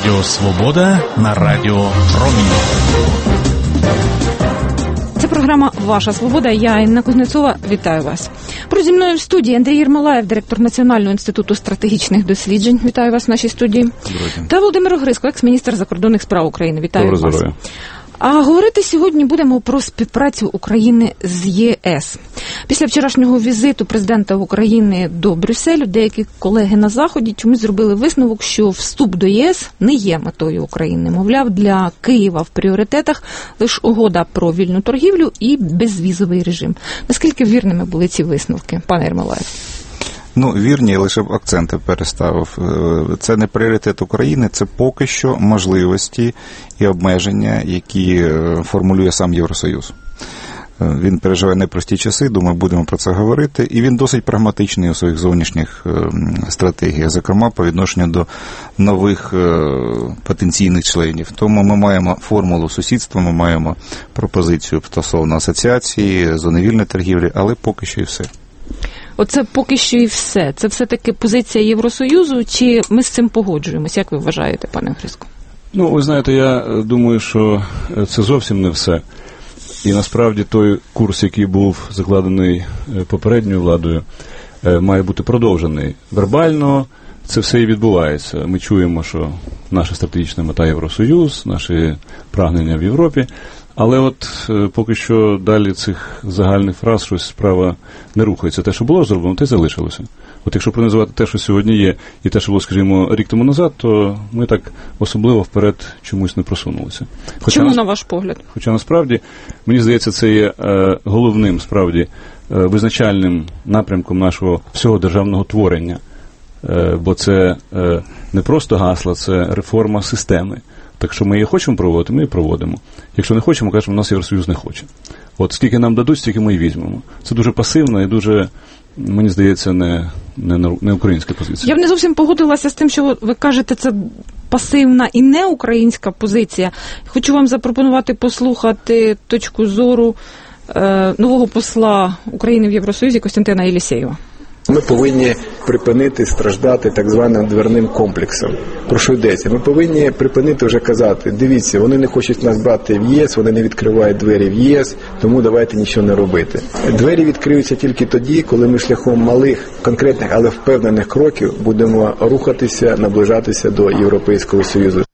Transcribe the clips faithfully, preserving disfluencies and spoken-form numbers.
Радіо Свобода на Радіо Промінь. Це програма «Ваша Свобода». Я, Інна Кузнецова, вітаю вас. Поруч зі мною в студії Андрій Єрмолаєв, директор Національного інституту стратегічних досліджень. Вітаю вас в нашій студії. Та Володимир Огризко, екс-міністр закордонних справ України. Вітаю Доброго вас. Здоров'я. А говорити сьогодні будемо про співпрацю України з ЄС. Після вчорашнього візиту президента України до Брюсселю деякі колеги на Заході чомусь зробили висновок, що вступ до ЄС не є метою України. Мовляв, для Києва в пріоритетах лише угода про вільну торгівлю і безвізовий режим. Наскільки вірними були ці висновки, пане Єрмолаєв? Ну, вірні, лише б акценти переставив. Це не пріоритет України, це поки що можливості і обмеження, які формулює сам Євросоюз. Він переживає непрості часи, думаю, будемо про це говорити, і він досить прагматичний у своїх зовнішніх стратегіях, зокрема, по відношенню до нових потенційних членів. Тому ми маємо формулу сусідства, ми маємо пропозицію стосовно асоціації, зони вільної торгівлі, але поки що і все. Оце поки що і все. Це все-таки позиція Євросоюзу, чи ми з цим погоджуємось? Як ви вважаєте, пане Огризко? Ну, ви знаєте, я думаю, що це зовсім не все. І насправді той курс, який був закладений попередньою владою, має бути продовжений. Вербально це все і відбувається. Ми чуємо, що наша стратегічна мета Євросоюз, наші прагнення в Європі. Але от поки що далі цих загальних фраз щось справа не рухається. Те, що було зроблено, те залишилося. От якщо проаналізувати те, що сьогодні є, і те, що було, скажімо, рік тому назад, то ми так особливо вперед чомусь не просунулися. Хоча, Чому, на ваш погляд? Хоча насправді, мені здається, це є е, головним, справді, е, визначальним напрямком нашого всього державного творення. Е, бо це е, не просто гасла, це реформа системи. Так що ми її хочемо проводити, ми її проводимо. Якщо не хочемо, кажемо, у нас Євросоюз не хоче. От скільки нам дадуть, стільки ми і візьмемо. Це дуже пасивна і дуже, мені здається, не, не, не українська позиція. Я б не зовсім погодилася з тим, що ви кажете, це пасивна і не українська позиція. Хочу вам запропонувати послухати точку зору е, нового посла України в Євросоюзі Костянтина Єлісєєва. Ми повинні припинити страждати так званим дверним комплексом. Про що йдеться? Ми повинні припинити вже казати, дивіться, вони не хочуть нас брати в ЄС, вони не відкривають двері в ЄС, тому давайте нічого не робити. Двері відкриються тільки тоді, коли ми шляхом малих, конкретних, але впевнених кроків будемо рухатися, наближатися до Європейського Союзу.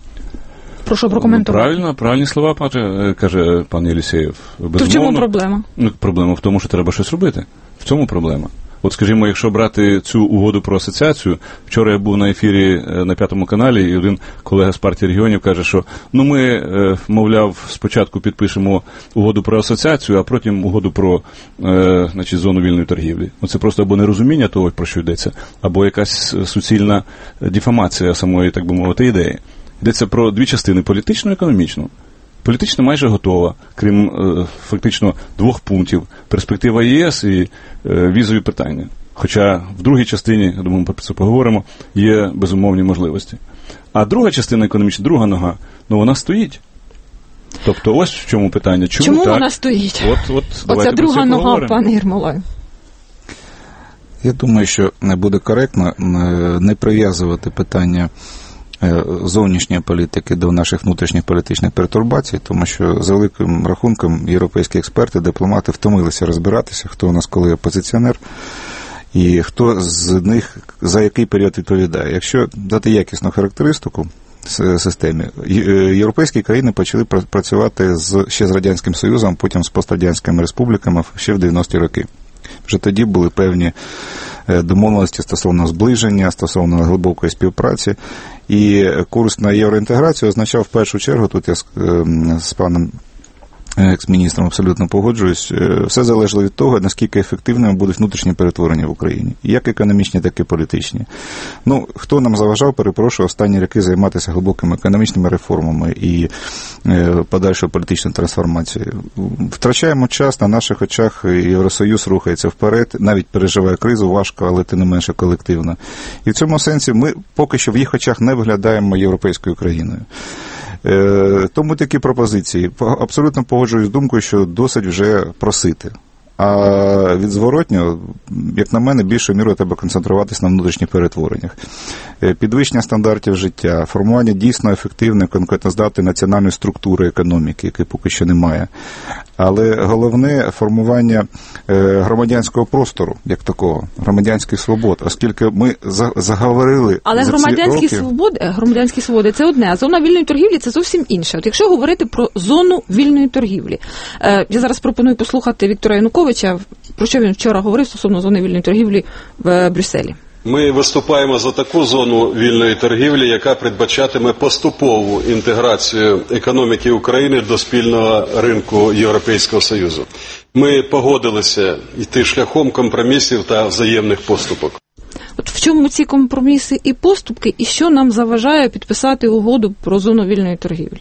Прошу прокоментувати. Правильно, правильні слова, пане, каже пан Єлісєєв. То в чому проблема? Ну, проблема в тому, що треба щось робити. В цьому проблема. От, скажімо, якщо брати цю угоду про асоціацію, вчора я був на ефірі на П'ятому каналі, і один колега з партії регіонів каже, що ну ми, мовляв, спочатку підпишемо угоду про асоціацію, а потім угоду про е, значить, зону вільної торгівлі. Оце просто або нерозуміння того, про що йдеться, або якась суцільна дефамація самої, так би мовити, ідеї. Йдеться про дві частини – політичну і економічну. Політично майже готова, крім е, фактично двох пунктів – перспектива ЄС і е, візові питання. Хоча в другій частині, я думаю, ми про це поговоримо, є безумовні можливості. А друга частина економічна, друга нога, ну вона стоїть. Тобто ось в чому питання. Чому, Чому так? вона стоїть? От, от, Оця друга нога, пане Єрмолаєв. Я думаю, що не буде коректно не прив'язувати питання зовнішньої політики до наших внутрішніх політичних пертурбацій, тому що за великим рахунком європейські експерти, дипломати втомилися розбиратися, хто у нас коли опозиціонер і хто з них за який період відповідає. Якщо дати якісну характеристику системі, європейські країни почали працювати з, ще з Радянським Союзом, потім з пострадянськими республіками ще в дев'яності роки. Вже тоді були певні домовленості стосовно зближення, стосовно глибокої співпраці. І курс на євроінтеграцію означав в першу чергу, тут я з, з паном екс-міністром абсолютно погоджуюсь, все залежало від того, наскільки ефективними будуть внутрішні перетворення в Україні. Як економічні, так і політичні. Ну, хто нам заважав, перепрошую, останні роки займатися глибокими економічними реформами і подальшою політичною трансформацією. Втрачаємо час, на наших очах Євросоюз рухається вперед, навіть переживає кризу, важко, але тим не менше колективно. І в цьому сенсі ми поки що в їх очах не виглядаємо європейською країною. Тому такі пропозиції. Абсолютно погоджуюсь з думкою, що досить вже просити. А від зворотнього, як на мене, більшою мірою треба концентруватися на внутрішніх перетвореннях. Підвищення стандартів життя, формування дійсно ефективної, конкурентоздатної національної структури економіки, якої поки що немає. Але головне – формування громадянського простору, як такого, громадянських свобод, оскільки ми заговорили Але за громадянські ці роки... свободи, громадянські свободи – це одне, а зона вільної торгівлі – це зовсім інше. От якщо говорити про зону вільної торгівлі, я зараз пропоную послухати Віктора Януковича, про що він вчора говорив стосовно зони вільної торгівлі в Брюсселі. Ми виступаємо за таку зону вільної торгівлі, яка передбачатиме поступову інтеграцію економіки України до спільного ринку Європейського Союзу. Ми погодилися йти шляхом компромісів та взаємних поступок. От в чому ці компроміси і поступки, і що нам заважає підписати угоду про зону вільної торгівлі?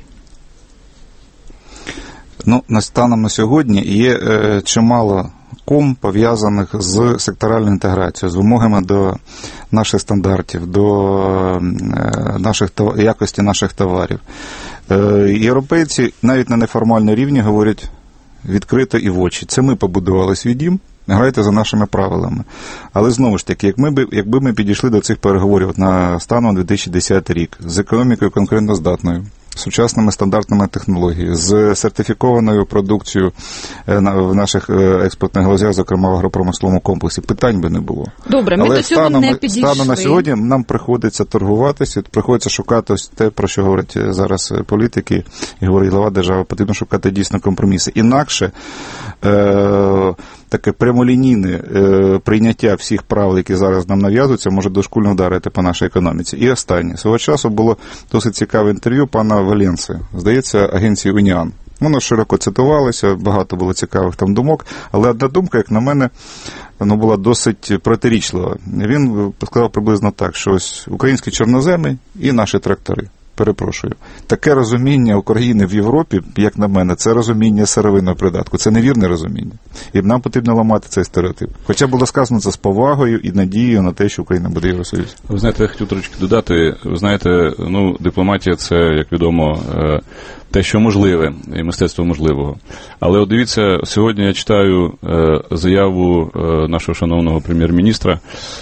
Ну, станом на сьогодні є е, чимало ком пов'язаних з секторальною інтеграцією, з вимогами до наших стандартів, до е, наших якості наших товарів. Е, європейці навіть на неформальному рівні говорять відкрито і в очі. Це ми побудували свій дім, грайте за нашими правилами. Але знову ж таки, як ми, якби ми підійшли до цих переговорів на станом дві тисячі десятий рік з економікою конкурентоздатною, сучасними стандартними технологіями, з сертифікованою продукцією в наших експортних галузях, зокрема в агропромисловому комплексі, питань би не було. Добре, ми Але до цього станом, не підійшли. Станом на сьогодні нам приходиться торгуватися, приходиться шукати ось те, про що говорять зараз політики і говорить глава держави, потрібно шукати дійсно компроміси. Інакше е- таке прямолінійне е, прийняття всіх правил, які зараз нам нав'язуються, може дошкульно вдарити по нашій економіці. І останнє. Свого часу було досить цікаве інтерв'ю пана Валенси, здається, агенції Уніан. Воно широко цитувалося, багато було цікавих там думок, але одна думка, як на мене, ну, була досить протирічлива. Він сказав приблизно так, що ось українські чорноземи і наші трактори. Перепрошую. Таке розуміння України в Європі, як на мене, це розуміння сировинного придатку. Це невірне розуміння. І нам потрібно ламати цей стереотип. Хоча було сказано це з повагою і надією на те, що Україна буде Євросоюз. Ви знаєте, я хотів трошки додати. Ви знаєте, ну, дипломатія – це, як відомо, те, що можливе, і мистецтво можливого. Але от дивіться, сьогодні я читаю заяву нашого шановного прем'єр-міністра.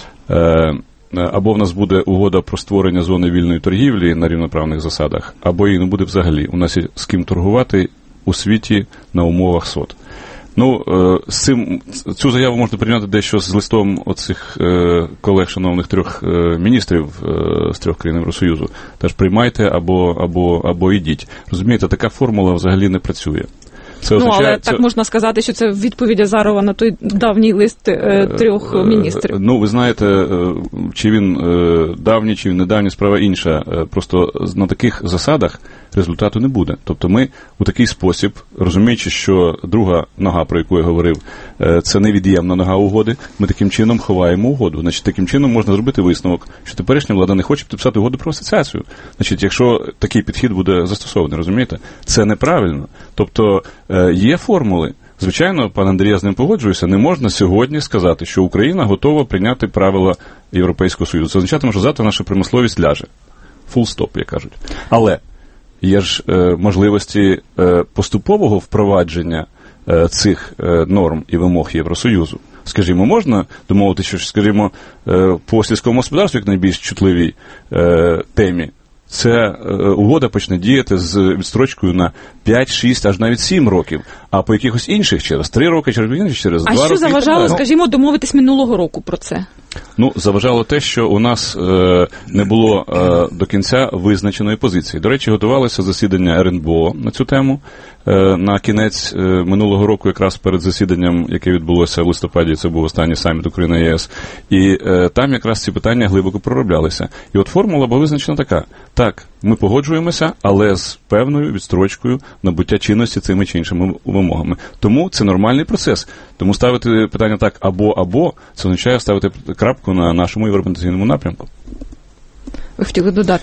Або в нас буде угода про створення зони вільної торгівлі на рівноправних засадах, або її не буде взагалі. У нас є з ким торгувати у світі на умовах СОТ. Ну, з цим, цю заяву можна прийняти дещо з листом оцих колег, шановних трьох міністрів з трьох країн Євросоюзу. Теж приймайте або, або, або йдіть. Розумієте, така формула взагалі не працює. Це ну, означає, але це... так можна сказати, що це відповідь Азарова на той давній лист е, трьох міністрів. Ну, ви знаєте, чи він е, давній, чи він не давній, справа інша. Просто на таких засадах результату не буде. Тобто ми у такий спосіб, розуміючи, що друга нога, про яку я говорив, е, це невід'ємна нога угоди, ми таким чином ховаємо угоду. Значить, таким чином можна зробити висновок, що теперішня влада не хоче підписати угоду про асоціацію. Значить, якщо такий підхід буде застосований, розумієте? Це неправильно. Тобто е, є формули. Звичайно, пан Андрій, я з ним погоджуюся, не можна сьогодні сказати, що Україна готова прийняти правила Європейського Союзу. Це означатиме, що завтра наша промисловість ляже. Фул-стоп, як кажуть. Але є ж е, можливості е, поступового впровадження е, цих е, норм і вимог Євросоюзу. Скажімо, можна домовитися, що, скажімо, е, по сільському господарству, як найбільш чутливій е, темі, це е, угода почне діяти з відстрочкою на п'ять, шість, аж навіть сім років, а по якихось інших через три роки, через, через два роки. А що заважало, скажімо, домовитись минулого року про це? Ну, заважало те, що у нас е, не було е, до кінця визначеної позиції. До речі, готувалося засідання ер ен бе о на цю тему. Е, на кінець е, минулого року, якраз перед засіданням, яке відбулося в листопаді, це був останній саміт Україна-є ес, і е, там якраз ці питання глибоко пророблялися. І от формула була визначена така. Так, ми погоджуємося, але з певною відстрочкою набуття чинності цими чи іншими вимогами. Тому це нормальний процес. Тому ставити питання так або-або, це означає ставити крапку на нашому євроінтеграційному напрямку. Ви хотіли додати?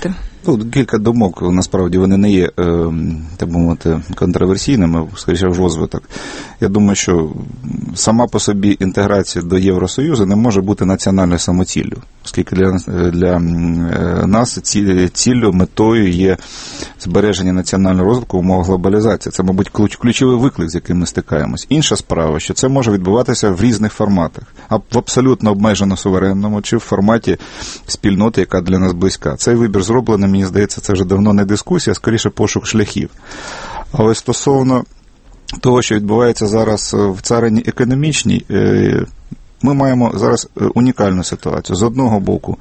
Ну, кілька думок, насправді, вони не є, так би мовити, контроверсійними, скоріше в розвиток. Я думаю, що сама по собі інтеграція до Євросоюзу не може бути національною самоціллю, оскільки для, для нас ціллю, метою є збереження національного розвитку в умовах глобалізації. Це, мабуть, ключовий виклик, з яким ми стикаємось. Інша справа, що це може відбуватися в різних форматах, а в абсолютно обмежено суверенному чи в форматі спільноти, яка для нас близька. Цей вибір зроблений, мені здається, це вже давно не дискусія, а скоріше пошук шляхів. Але стосовно того, що відбувається зараз в царині економічній, ми маємо зараз унікальну ситуацію. З одного боку,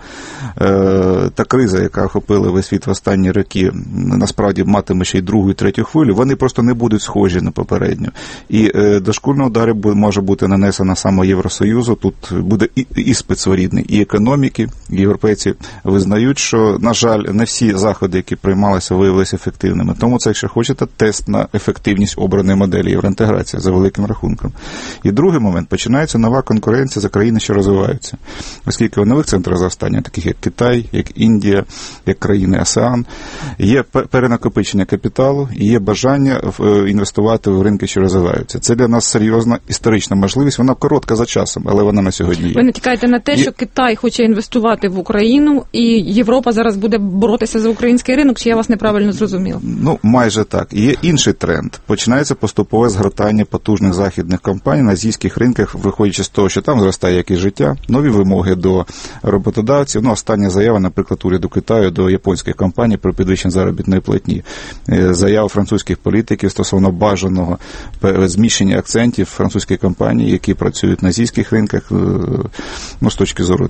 та криза, яка охопила весь світ в останні роки, насправді матиме ще й другу і третю хвилю, вони просто не будуть схожі на попередню. І дошкульний удар може бути нанесено саме Євросоюзу, тут буде іспит своєрідний і економіки. Європейці визнають, що, на жаль, не всі заходи, які приймалися, виявилися ефективними. Тому це, якщо хочете, тест на ефективність обраної моделі євроінтеграції за великим рахунком. І другий момент, починається нова конкуренція за країни, що розвиваються. Оскільки в нових центрах зростання, таких як Китай, як Індія, як країни АСЕАН, є перенакопичення капіталу і є бажання інвестувати в ринки, що розвиваються. Це для нас серйозна історична можливість, вона коротка за часом, але вона на сьогодні є. Ви натякаєте на те, і... що Китай хоче інвестувати в Україну, і Європа зараз буде боротися за український ринок, чи я вас неправильно зрозуміла? Ну, майже так. Є інший тренд. Починається поступове згортання потужних західних компаній на азійських ринках, виходячи з того, що там зростає якість життя, нові вимоги до роботодавців. Ну, остання заява, наприклад, уряду Китаю до японських компаній про підвищення заробітної платні. Заява французьких політиків стосовно бажаного зміщення акцентів французьких компаній, які працюють на азійських ринках, ну, з точки зору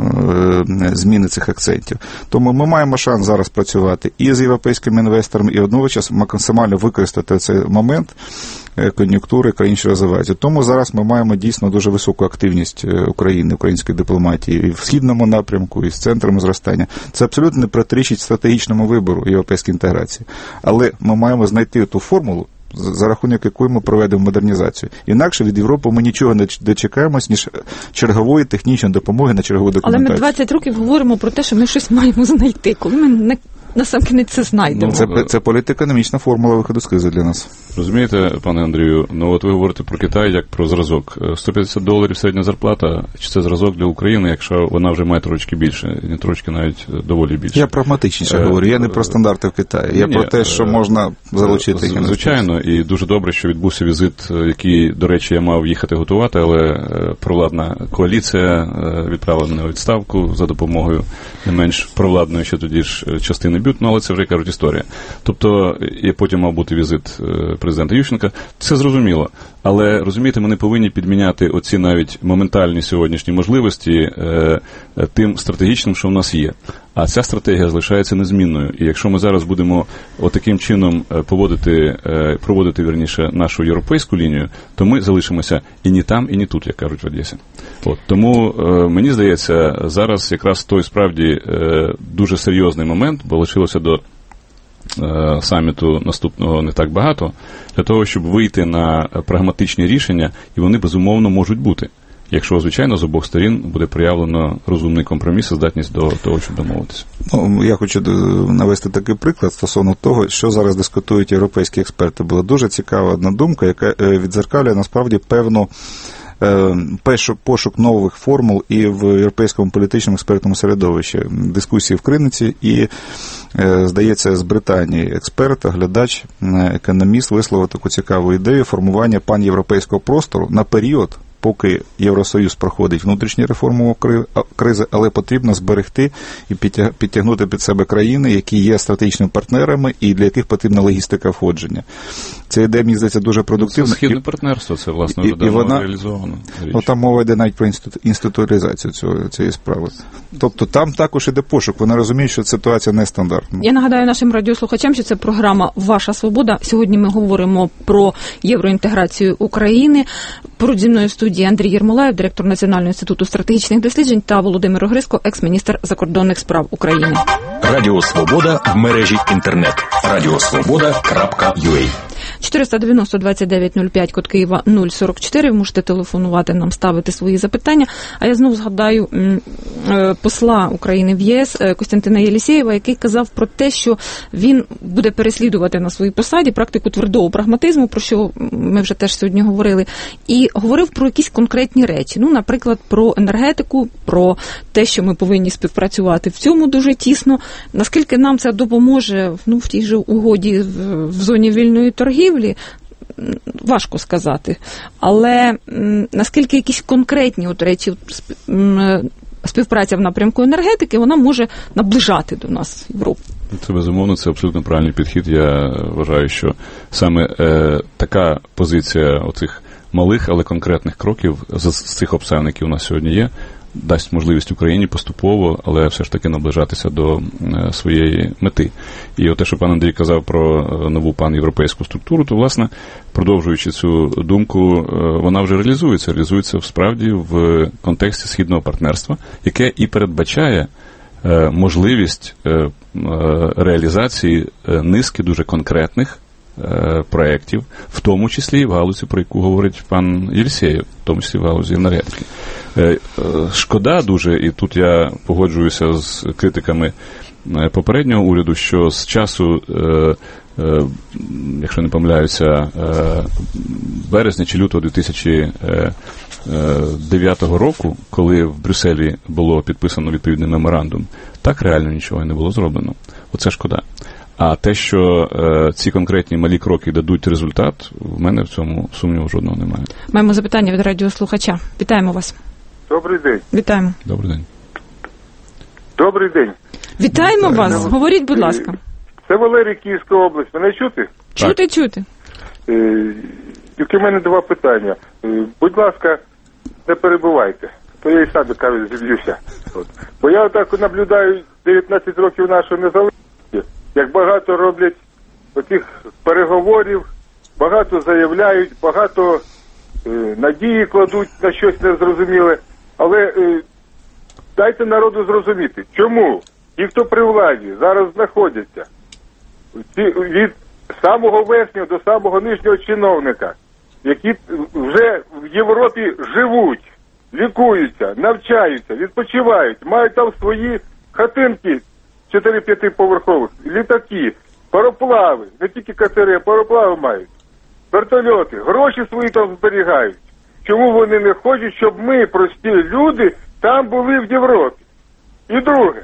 там зміни цих акцентів. Тому ми маємо шанс зараз працювати і з європейськими інвесторами, і одночасно максимально використати цей момент кон'юнктури країн, що розвиваються. Тому зараз ми маємо дійсно дуже високу активність України, української дипломатії і в східному напрямку, і з центрами зростання. Це абсолютно не протирічить стратегічному вибору європейської інтеграції. Але ми маємо знайти ту формулу, за рахунок якої ми проведемо модернізацію. Інакше від Європи ми нічого не дочекаємось, ніж чергової технічної допомоги на чергову документацію. Але ми двадцять років говоримо про те, що ми щось маємо знайти. Коли ми не насамкінець це знайдемо. Це, це політико-економічна формула виходу з кризи для нас. Розумієте, пане Андрію, ну от ви говорите про Китай як про зразок. сто п'ятдесят доларів середня зарплата, чи це зразок для України, якщо вона вже має трошки більше, не трошки навіть доволі більше. Я прагматичніше е, говорю, я не про стандарти в Китаї, я ні, про те, що можна залучити. З, звичайно, і дуже добре, що відбувся візит, який, до речі, я мав їхати готувати, але провладна коаліція відправила мене у відставку за допомогою не менш провладної ще тоді ж частини бют, ну, але це вже, кажуть, історія. Тобто, і потім мав бути візит президента Ющенка, це зрозуміло. Але, розумієте, ми не повинні підміняти оці навіть моментальні сьогоднішні можливості е, тим стратегічним, що в нас є. А ця стратегія залишається незмінною. І якщо ми зараз будемо отаким чином поводити, е, проводити, вірніше, нашу європейську лінію, то ми залишимося і не там, і не тут, як кажуть в Одесі. От. Тому, е, мені здається, зараз якраз той справді е, дуже серйозний момент, бо лишилося до саміту наступного не так багато, для того, щоб вийти на прагматичні рішення, і вони, безумовно, можуть бути. Якщо, звичайно, з обох сторін буде проявлено розумний компроміс і здатність до того, щоб домовитися. Ну, я хочу навести такий приклад стосовно того, що зараз дискутують європейські експерти. Була дуже цікава одна думка, яка віддзеркалює, насправді, певну пошук нових формул і в європейському політичному експертному середовищі. Дискусії в Криниці і, здається, з Британії експерт, оглядач, економіст висловив таку цікаву ідею формування панєвропейського простору на період, поки Євросоюз проходить внутрішні реформи кризи, але потрібно зберегти і підтягнути під себе країни, які є стратегічними партнерами і для яких потрібна логістика входження. Ця ідея, мені здається, дуже продуктивна. Це східне партнерство, це, власне, вже давно реалізовано. Ну, там мова йде навіть про інституалізацію цього, цієї справи. Тобто там також іде пошук. Вони розуміють, що ситуація нестандартна. Я нагадаю нашим радіослухачам, що це програма «Ваша свобода». Сьогодні ми говоримо про євроінтеграцію України. Поруч зі мною в студії Андрій Єрмолаєв, директор Національного інституту стратегічних досліджень, та Володимир Огриско, екс-міністр закордонних справ України. Радіо Свобода в мережі інтернет. радіосвобода крапка ю а. чотириста дев'яносто двадцять дев'ять нуль п'ять, код Києва нуль сорок чотири. Ви можете телефонувати нам, ставити свої запитання. А я знову згадаю посла України в ЄС Костянтина Єлісєєва, який казав про те, що він буде переслідувати на своїй посаді практику твердого прагматизму, про що ми вже теж сьогодні говорили, і говорив про якісь конкретні речі. Ну, наприклад, про енергетику, про те, що ми повинні співпрацювати в цьому дуже тісно. Наскільки нам це допоможе, ну, в тій же угоді в, в зоні вільної торгівлі, важко сказати. Але наскільки якісь конкретні от речі, співпраця в напрямку енергетики, вона може наближати до нас Європу? Це, безумовно, це абсолютно правильний підхід. Я вважаю, що саме е, така позиція оцих малих, але конкретних кроків з, з цих обставин, які у нас сьогодні є, дасть можливість Україні поступово, але все ж таки наближатися до е, своєї мети. І от те, що пан Андрій казав про нову панєвропейську структуру, то, власне, продовжуючи цю думку, е, вона вже реалізується. Реалізується, справді, в контексті східного партнерства, яке і передбачає е, можливість е, е, реалізації е, низки дуже конкретних е, проєктів, в тому числі і в галузі, про яку говорить пан Єлісєєв, в тому числі в галузі енергетики. Шкода дуже, і тут я погоджуюся з критиками попереднього уряду, що з часу, якщо не помиляюся, березня чи лютого дві тисячі дев'ятого року, коли в Брюсселі було підписано відповідний меморандум, так реально нічого не було зроблено. Оце шкода. А те, що е, ці конкретні малі кроки дадуть результат, в мене в цьому сумніву жодного немає. Маємо запитання від радіослухача. Вітаємо вас. Добрий день. Вітаємо. Добрий день. Добрий день. Вітаємо Вітаю. вас. Говоріть, будь ласка. Це Валерій, Київська область. Мене чути? Чути, так. чути. Е, тільки в мене два питання. Е, будь ласка, не перебувайте. То я і сам, кажу, зіб'юся. Бо я так наблюдаю дев'ятнадцять років нашої незалежності, як багато роблять оцих переговорів, багато заявляють, багато е, надії кладуть на щось незрозуміле. Але е, дайте народу зрозуміти, чому ті, хто при владі зараз знаходяться, ці, від самого верхнього до самого нижнього чиновника, які вже в Європі живуть, лікуються, навчаються, відпочивають, мають там свої хатинки чотири-п'ятиповерхових, літаки, пароплави, не тільки катери, а пароплави мають, вертольоти, гроші свої там зберігають. Чому вони не хочуть, щоб ми, прості люди, там були в Європі? І друге.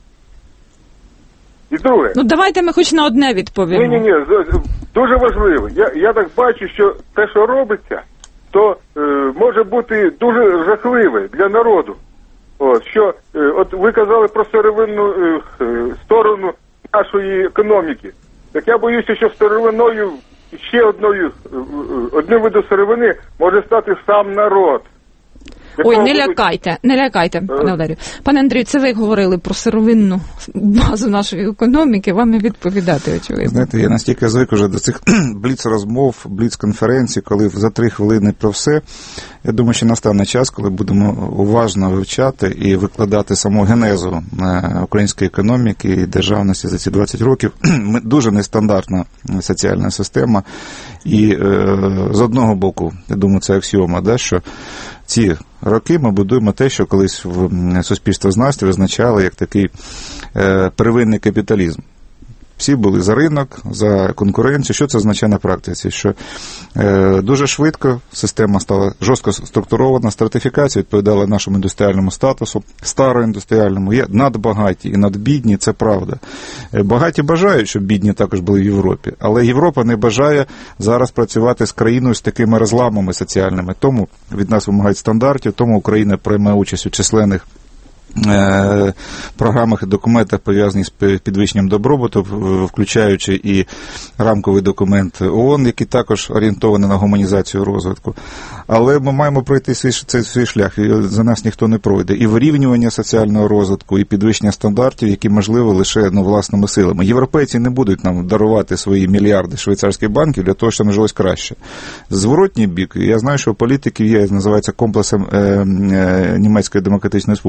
І друге. Ну, давайте ми хоч на одне відповімо. Ні-ні-ні, дуже важливо. Я, я так бачу, що те, що робиться, то е, може бути дуже жахливе для народу. От, що, е, от ви казали про сировинну е, сторону нашої економіки. Так я боюся, що сировиною, ще одною, одним видом сировини може стати сам народ. Ой, не лякайте, не лякайте, пане Валерію. Пане Андрію, це ви говорили про сировинну базу нашої економіки, вам і відповідати, очевидно. Знаєте, я настільки звик уже до цих бліц-розмов, бліц-конференцій, коли за три хвилини про все. Я думаю, що настане час, коли будемо уважно вивчати і викладати саму генезу української економіки і державності за ці двадцять років. Дуже нестандартна соціальна система. І е, з одного боку, я думаю, це аксіома, да, що ці роки ми будуємо те, що колись в суспільствознавстві визначали як такий е, первинний капіталізм. Всі були за ринок, за конкуренцію. Що це означає на практиці? Що е, дуже швидко система стала жорстко структурована, стратифікація відповідала нашому індустріальному статусу, староіндустріальному. Є надбагаті і надбідні, це правда. Багаті бажають, щоб бідні також були в Європі, але Європа не бажає зараз працювати з країною з такими розламами соціальними. Тому від нас вимагають стандартів, тому Україна приймає участь у численних програмах і документах, пов'язаних з підвищенням добробуту, включаючи і рамковий документ ООН, який також орієнтований на гуманізацію розвитку. Але ми маємо пройти свій, цей свій шлях, і за нас ніхто не пройде. І вирівнювання соціального розвитку, і підвищення стандартів, які можливо лише ну, власними силами. Європейці не будуть нам дарувати свої мільярди швейцарських банків для того, щоб нам жилось краще. Зворотній бік, я знаю, що у політиків є, називається комплексом е, е, Німецької Демократичної Республіки, ен де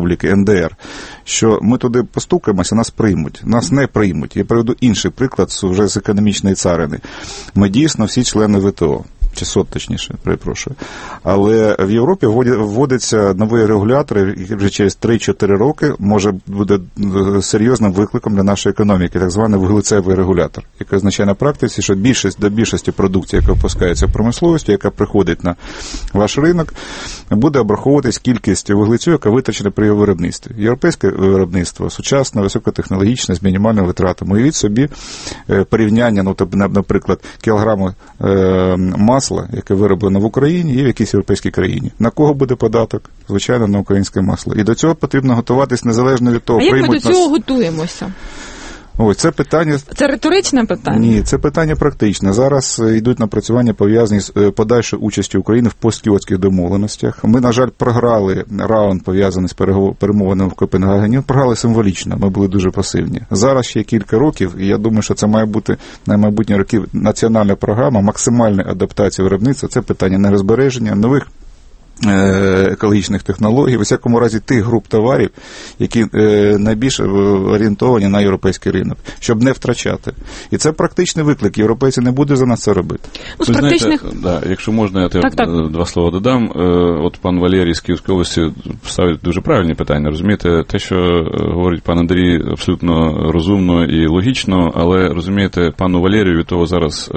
НДР, що ми туди постукаємося, нас приймуть. Нас не приймуть. Я приведу інший приклад вже з економічної царини. Ми дійсно всі члени ВТО. Чи сот, точніше, перепрошую. Але в Європі вводиться новий регулятор, який вже через три-чотири роки може буде серйозним викликом для нашої економіки, так званий вуглецевий регулятор, який означає на практиці, що більшість до більшості продукції, яка випускається в промисловості, яка приходить на ваш ринок, буде обраховуватись кількість вуглецю, яка витрачена при його виробництві. Європейське виробництво сучасне, високотехнологічне, з мінімальними витратами. Уявіть собі порівняння, ну, наприклад, кілограму масла, яке вироблено в Україні, є в якійсь європейській країні. На кого буде податок? Звичайно, на українське масло. І до цього потрібно готуватись незалежно від того, а як приймуть ми до цього нас... готуємося? Ось, це питання... Це риторичне питання? Ні, це питання практичне. Зараз йдуть напрацювання, пов'язані з подальшою участю України в посткіотських домовленостях. Ми, на жаль, програли раунд, пов'язаний з перемовинами в Копенгагені. Програли символічно, ми були дуже пасивні. Зараз ще кілька років, і я думаю, що це має бути на майбутні роки національна програма максимальної адаптації виробництва. Це питання нерозбереження, нових екологічних технологій, в усякому разі тих груп товарів, які найбільш орієнтовані на європейський ринок, щоб не втрачати. І це практичний виклик, європейці не будуть за нас це робити. Ну, з практичних... Знаєте, да, якщо можна, я так, так. два слова додам. От пан Валерій з Київської області ставить дуже правильні питання, розумієте, те, що говорить пан Андрій, абсолютно розумно і логічно, але, розумієте, пану Валерію від того зараз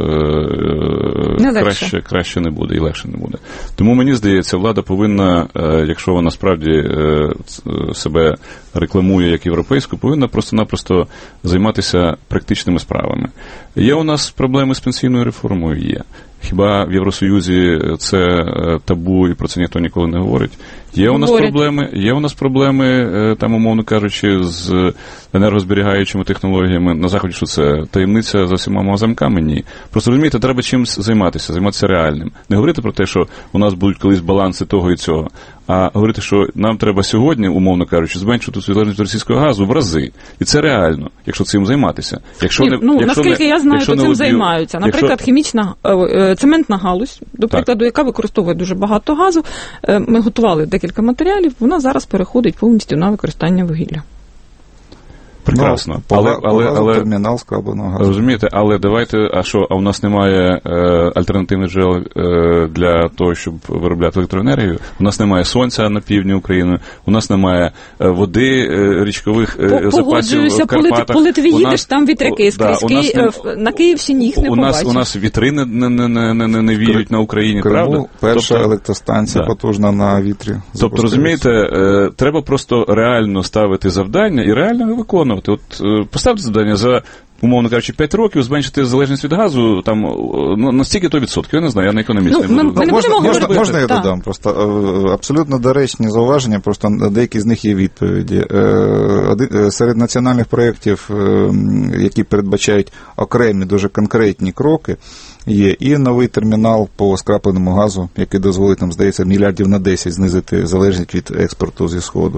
не краще, краще не буде і легше не буде. Тому, мені здається, влада Влада повинна, якщо вона справді себе рекламує як європейську, повинна просто-напросто займатися практичними справами. Є у нас проблеми з пенсійною реформою? Є. Хіба в Євросоюзі це табу і про це ніхто ніколи не говорить? Є у нас проблеми, є у нас проблеми, там, умовно кажучи, з енергозберігаючими технологіями. На Заході, що це таємниця за всіма замками? Ні. Просто, розумієте, треба чимось займатися, займатися реальним. Не говорити про те, що у нас будуть колись баланси того і цього, а говорити, що нам треба сьогодні, умовно кажучи, зменшити залежність від російського газу в рази. І це реально, якщо цим займатися. Якщо Ні, не, ну, якщо наскільки не, я знаю, то цим лобію, займаються. Наприклад, якщо... хімічна, цементна галузь, до прикладу, так. яка використовує дуже багато газу. Ми готували декілька матеріалів, вона зараз переходить повністю на використання вугілля. Прекрасно. Ну, але, але, але, термінал скрабленого газу. Розумієте, але давайте, а що, а у нас немає е, альтернативних джерел е, для того, щоб виробляти електроенергію? У нас немає сонця на півдні України, у нас немає е, води, е, річкових е, запасів в Карпатах. По Литві їдеш, нас, там вітряки скрізь. Да, Ки... не... На Київщині їх не у побачиш. Нас, у нас вітри не, не, не, не, не, не віють на Україні, Криму, правда? перша тобто, електростанція да. потужна на вітрі. Тобто, розумієте, е, треба просто реально ставити завдання і реально його виконувати. От е, поставте завдання за, умовно кажучи, п'ять років зменшити залежність від газу там на стільки то відсотків. Я не знаю, я не економіст. Ну, не ми, буду. ми не можна, можна, говорити. можна я так. додам? Просто абсолютно доречні зауваження, просто деякі з них є відповіді. Серед національних проєктів, які передбачають окремі, дуже конкретні кроки, є і новий термінал по скрапленому газу, який дозволить нам, здається, мільярдів на десять знизити залежність від експорту зі Сходу.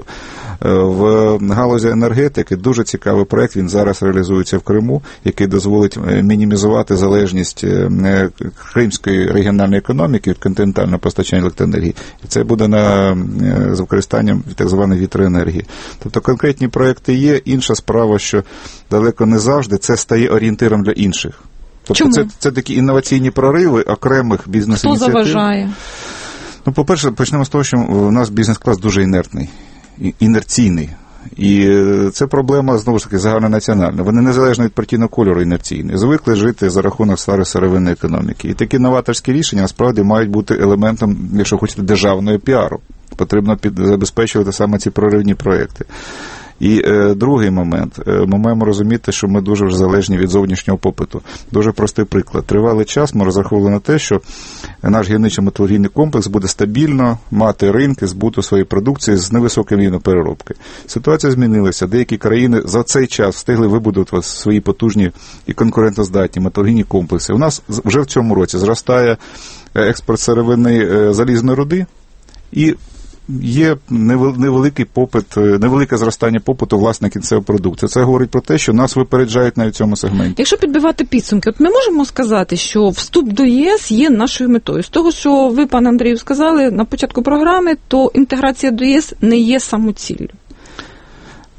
В галузі енергетики дуже цікавий проєкт, він зараз реалізується в Криму, який дозволить мінімізувати залежність кримської регіональної економіки від континентального постачання електроенергії. І це буде на, з використанням так званої вітроенергії. Тобто конкретні проєкти є. Інша справа, що далеко не завжди це стає орієнтиром для інших. Тобто це, це такі інноваційні прориви окремих бізнес-ініціатив. Хто заважає? Ну, по-перше, почнемо з того, що у нас бізнес-клас дуже інертний, інерційний. І це проблема, знову ж таки, загальнонаціональна. Вони незалежно від партійного кольору інерційні. Звикли жити за рахунок старої сировинної економіки. І такі новаторські рішення, насправді, мають бути елементом, якщо хочете, державного піару. Потрібно під, забезпечувати саме ці проривні проекти. І е, другий момент. Е, ми маємо розуміти, що ми дуже вже залежні від зовнішнього попиту. Дуже простий приклад. Тривалий час ми розраховували на те, що наш гірничо-металургійний комплекс буде стабільно мати ринки збуту своєї продукції з невисоким рівнем переробки. Ситуація змінилася. Деякі країни за цей час встигли вибудувати свої потужні і конкурентоздатні металургійні комплекси. У нас вже в цьому році зростає експорт сировини залізної руди і є невеликий попит, невелике зростання попиту власне кінцевого продукту. Це говорить про те, що нас випереджають навіть в цьому сегменті. Якщо підбивати підсумки, от ми можемо сказати, що вступ до ЄС є нашою метою. З того, що ви, пане Андрію, сказали на початку програми, то інтеграція до ЄС не є самоціллю.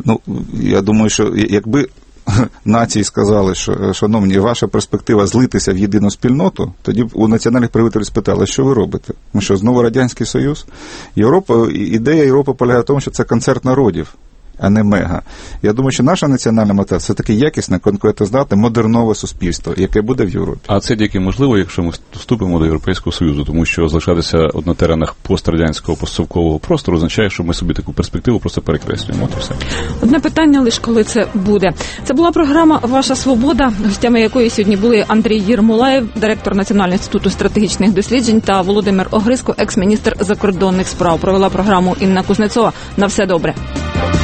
Ну, я думаю, що якби нації сказали, що, шановні, ваша перспектива злитися в єдину спільноту, тоді б у національних правителів спитали, що ви робите? Ми що, знову Радянський Союз? Європа, ідея Європи полягає в тому, що це концерт народів, а не мега. Я думаю, що наша національна мета – це таке якісне, конкурентоздатне, модернове суспільство, яке буде в Європі. А це тільки можливо, якщо ми вступимо до Європейського Союзу, тому що залишатися на теренах пострадянського, постсовкового простору означає, що ми собі таку перспективу просто перекреслюємо. От і все. Одне питання лише, коли це буде. Це була програма «Ваша свобода», гостями якої сьогодні були Андрій Єрмолаєв, директор Національного інституту стратегічних досліджень, та Володимир Огриско, екс-міністр закордонних справ. Провела програму Інна Кузнецова. На все добре.